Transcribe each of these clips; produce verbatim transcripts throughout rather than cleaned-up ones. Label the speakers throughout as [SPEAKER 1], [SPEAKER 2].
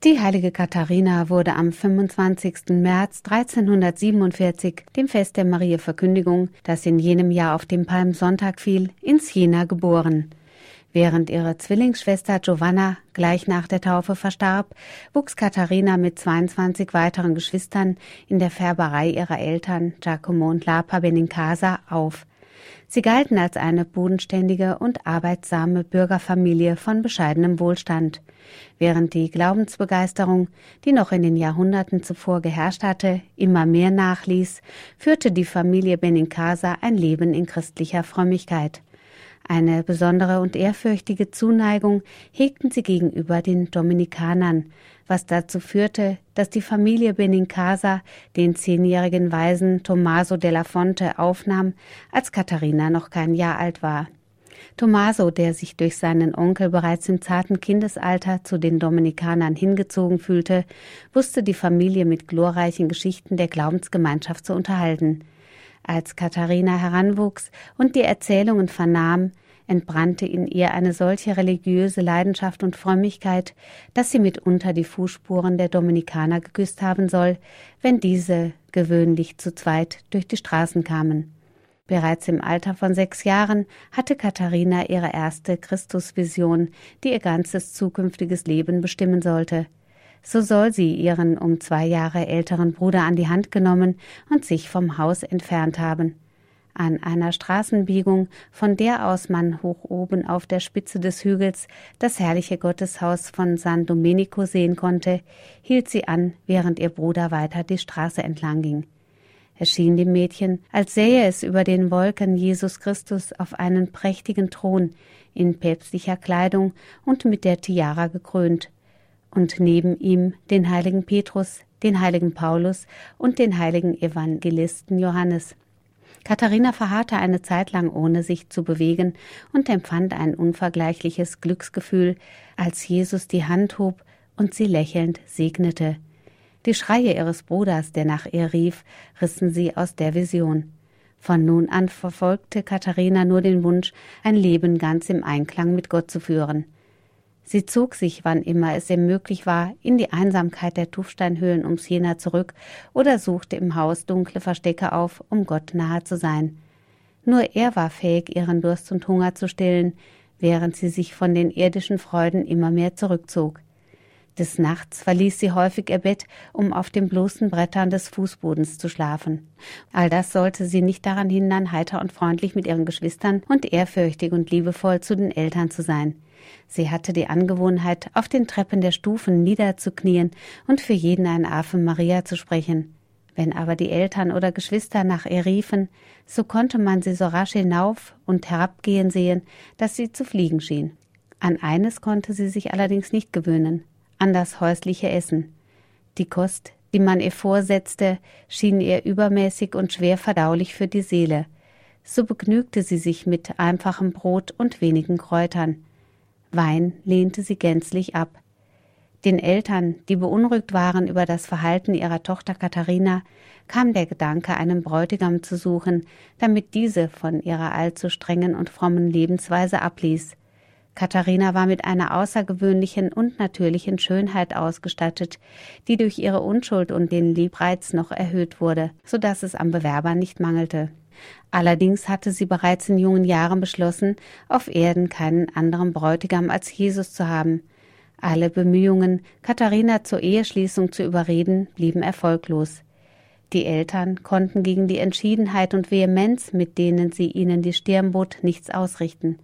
[SPEAKER 1] Die heilige Katharina wurde am fünfundzwanzigsten März dreizehnhundertsiebenundvierzig, dem Fest der Mariä-Verkündigung, das in jenem Jahr auf den Palmsonntag fiel, in Siena geboren. Während ihre Zwillingsschwester Giovanna gleich nach der Taufe verstarb, wuchs Katharina mit zweiundzwanzig weiteren Geschwistern in der Färberei ihrer Eltern Giacomo und Lapa Benincasa auf. Sie galten als eine bodenständige und arbeitsame Bürgerfamilie von bescheidenem Wohlstand. Während die Glaubensbegeisterung, die noch in den Jahrhunderten zuvor geherrscht hatte, immer mehr nachließ, führte die Familie Benincasa ein Leben in christlicher Frömmigkeit. Eine besondere und ehrfürchtige Zuneigung hegten sie gegenüber den Dominikanern, was dazu führte, dass die Familie Benincasa den zehnjährigen Waisen Tommaso della Fonte aufnahm, als Katharina noch kein Jahr alt war. Tommaso, der sich durch seinen Onkel bereits im zarten Kindesalter zu den Dominikanern hingezogen fühlte, wusste die Familie mit glorreichen Geschichten der Glaubensgemeinschaft zu unterhalten. Als Katharina heranwuchs und die Erzählungen vernahm, entbrannte in ihr eine solche religiöse Leidenschaft und Frömmigkeit, dass sie mitunter die Fußspuren der Dominikaner geküsst haben soll, wenn diese gewöhnlich zu zweit durch die Straßen kamen. Bereits im Alter von sechs Jahren hatte Katharina ihre erste Christusvision, die ihr ganzes zukünftiges Leben bestimmen sollte. So soll sie ihren um zwei Jahre älteren Bruder an die Hand genommen und sich vom Haus entfernt haben. An einer Straßenbiegung, von der aus man hoch oben auf der Spitze des Hügels das herrliche Gotteshaus von San Domenico sehen konnte, hielt sie an, während ihr Bruder weiter die Straße entlang ging. Es schien dem Mädchen, als sähe es über den Wolken Jesus Christus auf einen prächtigen Thron, in päpstlicher Kleidung und mit der Tiara gekrönt, und neben ihm den heiligen Petrus, den heiligen Paulus und den heiligen Evangelisten Johannes. Katharina verharrte eine Zeit lang, ohne sich zu bewegen, und empfand ein unvergleichliches Glücksgefühl, als Jesus die Hand hob und sie lächelnd segnete. Die Schreie ihres Bruders, der nach ihr rief, rissen sie aus der Vision. Von nun an verfolgte Katharina nur den Wunsch, ein Leben ganz im Einklang mit Gott zu führen. Sie zog sich, wann immer es ihr möglich war, in die Einsamkeit der Tuffsteinhöhlen um Siena zurück oder suchte im Haus dunkle Verstecke auf, um Gott nahe zu sein. Nur er war fähig, ihren Durst und Hunger zu stillen, während sie sich von den irdischen Freuden immer mehr zurückzog. Des Nachts verließ sie häufig ihr Bett, um auf den bloßen Brettern des Fußbodens zu schlafen. All das sollte sie nicht daran hindern, heiter und freundlich mit ihren Geschwistern und ehrfürchtig und liebevoll zu den Eltern zu sein. Sie hatte die Angewohnheit, auf den Treppen der Stufen niederzuknien und für jeden ein Ave Maria zu sprechen. Wenn aber die Eltern oder Geschwister nach ihr riefen, so konnte man sie so rasch hinauf und herabgehen sehen, dass sie zu fliegen schien. An eines konnte sie sich allerdings nicht gewöhnen: an das häusliche Essen. Die Kost, die man ihr vorsetzte, schien ihr übermäßig und schwer verdaulich für die Seele. So begnügte sie sich mit einfachem Brot und wenigen Kräutern. Wein lehnte sie gänzlich ab. Den Eltern, die beunruhigt waren über das Verhalten ihrer Tochter Katharina, kam der Gedanke, einen Bräutigam zu suchen, damit diese von ihrer allzu strengen und frommen Lebensweise abließ. Katharina war mit einer außergewöhnlichen und natürlichen Schönheit ausgestattet, die durch ihre Unschuld und den Liebreiz noch erhöht wurde, so dass es am Bewerber nicht mangelte. Allerdings hatte sie bereits in jungen Jahren beschlossen, auf Erden keinen anderen Bräutigam als Jesus zu haben. Alle Bemühungen, Katharina zur Eheschließung zu überreden, blieben erfolglos. Die Eltern konnten gegen die Entschiedenheit und Vehemenz, mit denen sie ihnen die Stirn bot, nichts ausrichten.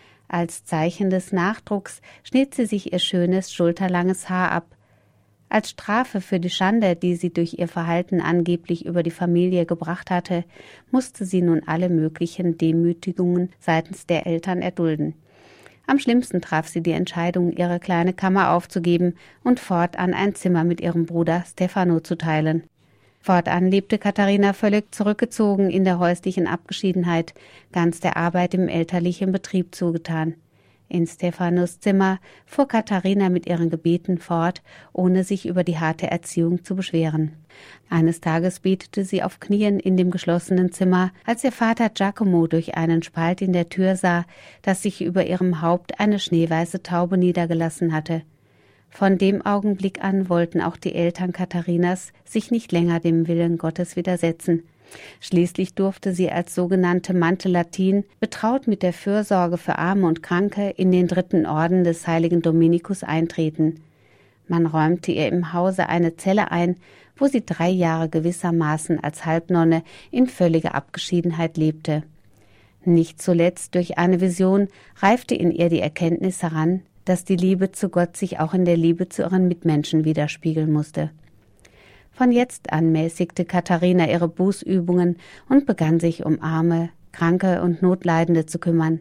[SPEAKER 1] Als Zeichen des Nachdrucks schnitt sie sich ihr schönes, schulterlanges Haar ab. Als Strafe für die Schande, die sie durch ihr Verhalten angeblich über die Familie gebracht hatte, musste sie nun alle möglichen Demütigungen seitens der Eltern erdulden. Am schlimmsten traf sie die Entscheidung, ihre kleine Kammer aufzugeben und fortan ein Zimmer mit ihrem Bruder Stefano zu teilen. Fortan lebte Katharina völlig zurückgezogen in der häuslichen Abgeschiedenheit, ganz der Arbeit im elterlichen Betrieb zugetan. In Stefanos Zimmer fuhr Katharina mit ihren Gebeten fort, ohne sich über die harte Erziehung zu beschweren. Eines Tages betete sie auf Knien in dem geschlossenen Zimmer, als ihr Vater Giacomo durch einen Spalt in der Tür sah, dass sich über ihrem Haupt eine schneeweiße Taube niedergelassen hatte. Von dem Augenblick an wollten auch die Eltern Katharinas sich nicht länger dem Willen Gottes widersetzen. Schließlich durfte sie als sogenannte Mante Latin, betraut mit der Fürsorge für Arme und Kranke, in den dritten Orden des heiligen Dominikus eintreten. Man räumte ihr im Hause eine Zelle ein, wo sie drei Jahre gewissermaßen als Halbnonne in völliger Abgeschiedenheit lebte. Nicht zuletzt durch eine Vision reifte in ihr die Erkenntnis heran, dass die Liebe zu Gott sich auch in der Liebe zu ihren Mitmenschen widerspiegeln musste. Von jetzt an mäßigte Katharina ihre Bußübungen und begann sich um Arme, Kranke und Notleidende zu kümmern.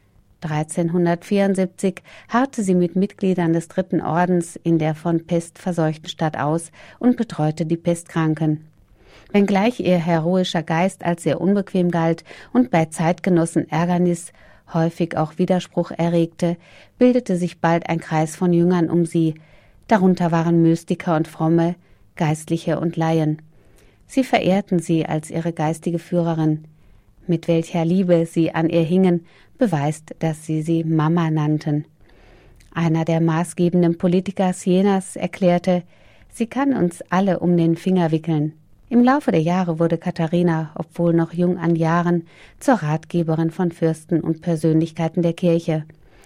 [SPEAKER 1] dreizehnhundertvierundsiebzig harrte sie mit Mitgliedern des dritten Ordens in der von Pest verseuchten Stadt aus und betreute die Pestkranken. Wenngleich ihr heroischer Geist als sehr unbequem galt und bei Zeitgenossen Ärgernis, häufig auch Widerspruch erregte, bildete sich bald ein Kreis von Jüngern um sie. Darunter waren Mystiker und Fromme, Geistliche und Laien. Sie verehrten sie als ihre geistige Führerin. Mit welcher Liebe sie an ihr hingen, beweist, dass sie sie Mama nannten. Einer der maßgebenden Politiker Sienas erklärte, sie kann uns alle um den Finger wickeln. Im Laufe der Jahre wurde Katharina, obwohl noch jung an Jahren, zur Ratgeberin von Fürsten und Persönlichkeiten der Kirche.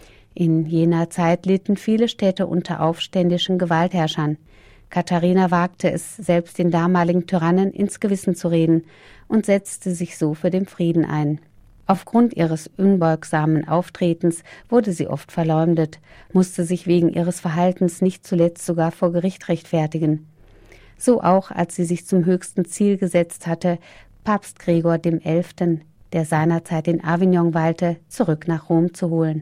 [SPEAKER 1] In jener Zeit litten viele Städte unter aufständischen Gewaltherrschern. Katharina wagte es, selbst den damaligen Tyrannen ins Gewissen zu reden und setzte sich so für den Frieden ein. Aufgrund ihres unbeugsamen Auftretens wurde sie oft verleumdet, musste sich wegen ihres Verhaltens nicht zuletzt sogar vor Gericht rechtfertigen. So auch, als sie sich zum höchsten Ziel gesetzt hatte, Papst Gregor dem Elften, der seinerzeit in Avignon weilte, zurück nach Rom zu holen.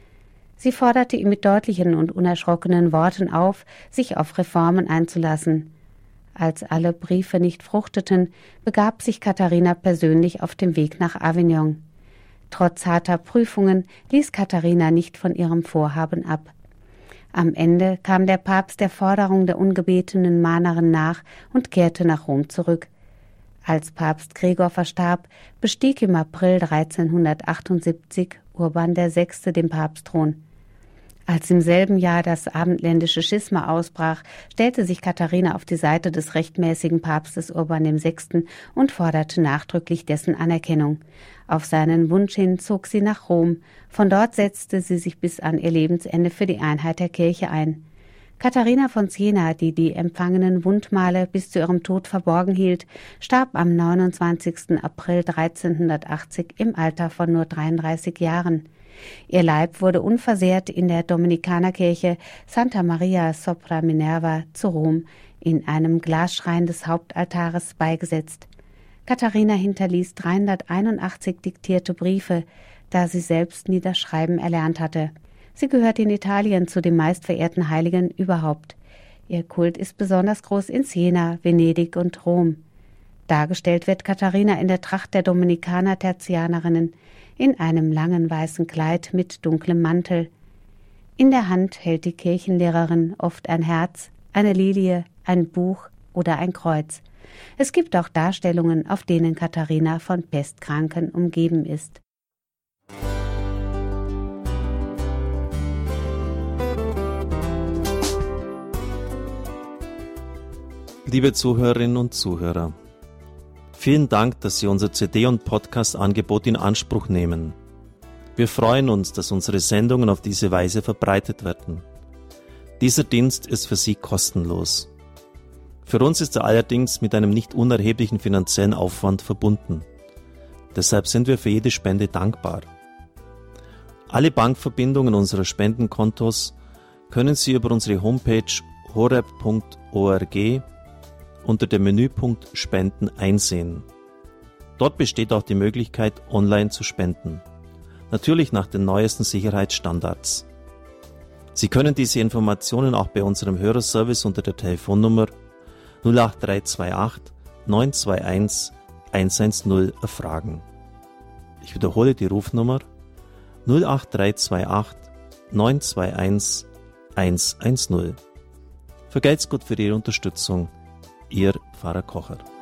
[SPEAKER 1] Sie forderte ihn mit deutlichen und unerschrockenen Worten auf, sich auf Reformen einzulassen. Als alle Briefe nicht fruchteten, begab sich Katharina persönlich auf den Weg nach Avignon. Trotz harter Prüfungen ließ Katharina nicht von ihrem Vorhaben ab. Am Ende kam der Papst der Forderung der ungebetenen Mahnerin nach und kehrte nach Rom zurück. Als Papst Gregor verstarb, bestieg im April dreizehnhundertachtundsiebzig Urban der Sechste den Papstthron. Als im selben Jahr das abendländische Schisma ausbrach, stellte sich Katharina auf die Seite des rechtmäßigen Papstes Urban der Sechste und forderte nachdrücklich dessen Anerkennung. Auf seinen Wunsch hin zog sie nach Rom. Von dort setzte sie sich bis an ihr Lebensende für die Einheit der Kirche ein. Katharina von Siena, die die empfangenen Wundmale bis zu ihrem Tod verborgen hielt, starb am neunundzwanzigsten April dreizehnhundertachtzig im Alter von nur dreiunddreißig Jahren. Ihr Leib wurde unversehrt in der Dominikanerkirche Santa Maria sopra Minerva zu Rom in einem Glasschrein des Hauptaltares beigesetzt. Katharina hinterließ dreihunderteinundachtzig diktierte Briefe, da sie selbst nie das Schreiben erlernt hatte. Sie gehört in Italien zu den meistverehrten Heiligen überhaupt. Ihr Kult ist besonders groß in Siena, Venedig und Rom. Dargestellt wird Katharina in der Tracht der Dominikaner-Tertianerinnen, in einem langen weißen Kleid mit dunklem Mantel. In der Hand hält die Kirchenlehrerin oft ein Herz, eine Lilie, ein Buch oder ein Kreuz. Es gibt auch Darstellungen, auf denen Katharina von Pestkranken umgeben ist.
[SPEAKER 2] Liebe Zuhörerinnen und Zuhörer, vielen Dank, dass Sie unser C D- und Podcast-Angebot in Anspruch nehmen. Wir freuen uns, dass unsere Sendungen auf diese Weise verbreitet werden. Dieser Dienst ist für Sie kostenlos. Für uns ist er allerdings mit einem nicht unerheblichen finanziellen Aufwand verbunden. Deshalb sind wir für jede Spende dankbar. Alle Bankverbindungen unserer Spendenkontos können Sie über unsere Homepage horeb punkt org unter dem Menüpunkt Spenden einsehen. Dort besteht auch die Möglichkeit, online zu spenden. Natürlich nach den neuesten Sicherheitsstandards. Sie können diese Informationen auch bei unserem Hörerservice unter der Telefonnummer null acht drei zwei acht neun zwei eins eins eins null erfragen. Ich wiederhole die Rufnummer null acht drei zwei acht neun zwei eins eins eins null. Vergelt's Gott für Ihre Unterstützung. Ihr Pfarrer Kocher.